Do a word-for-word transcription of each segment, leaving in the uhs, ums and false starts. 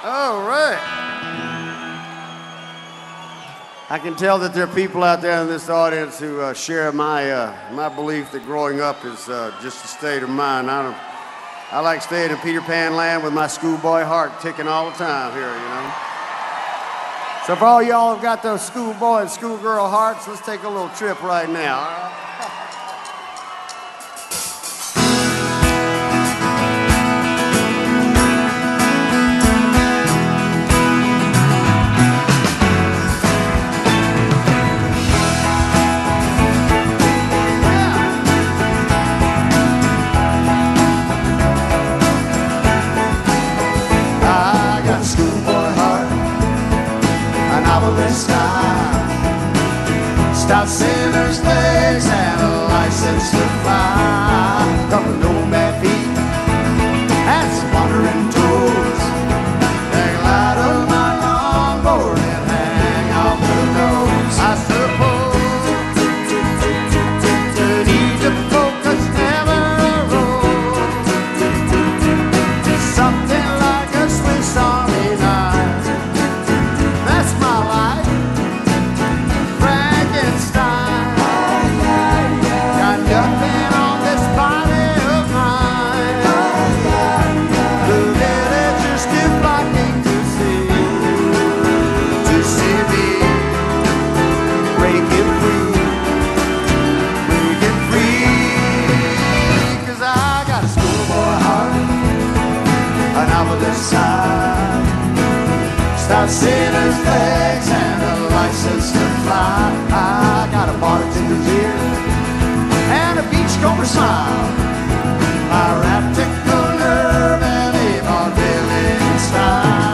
All right. I can tell that there are people out there in this audience who uh, share my uh, my belief that growing up is uh, just a state of mind. I don't. I like staying in Peter Pan land with my schoolboy heart ticking all the time here, you know. So for all y'all who've got those schoolboy and schoolgirl hearts, let's take a little trip right now, all right? Stout sailor's legs and a license to fly. Cover nomad feet and some wandering toes. Hang light of my longboard and hang off the nose. I suppose that Egypt focus never arose. Something like a Swiss Army knife. That's my life. Stout sailor's legs and a license to fly. I got a bartender's ear and a beachcomber smile. My rap tickle nerve and a vaudevillian style.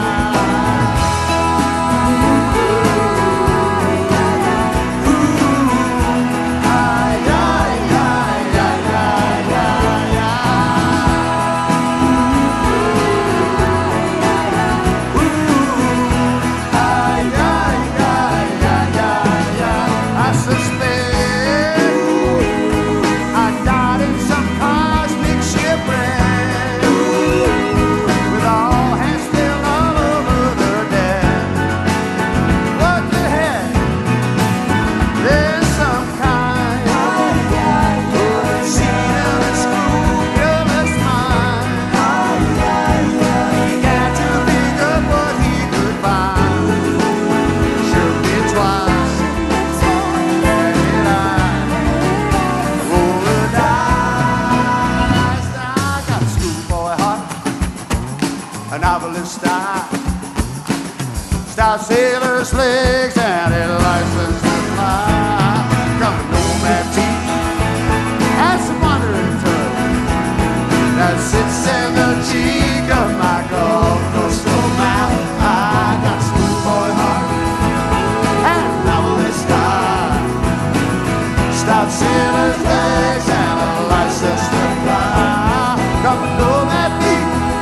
A novelist style, stout sailor's legs and a license to fly. Come to nomad feet and some wandering toes that sits in the cheek of my Gulf coastal mouth. I got a schoolboy heart and a novelist style, stout sailor's legs and a license to fly. Come to nomad feet.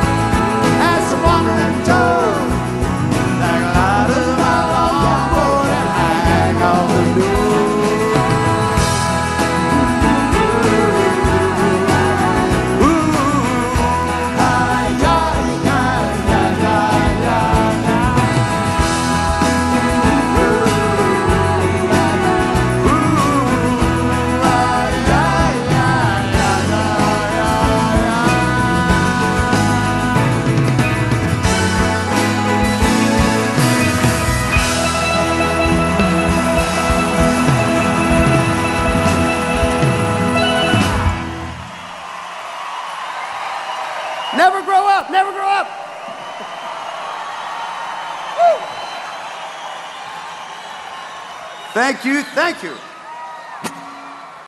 Never grow up, never grow up. Thank you, thank you.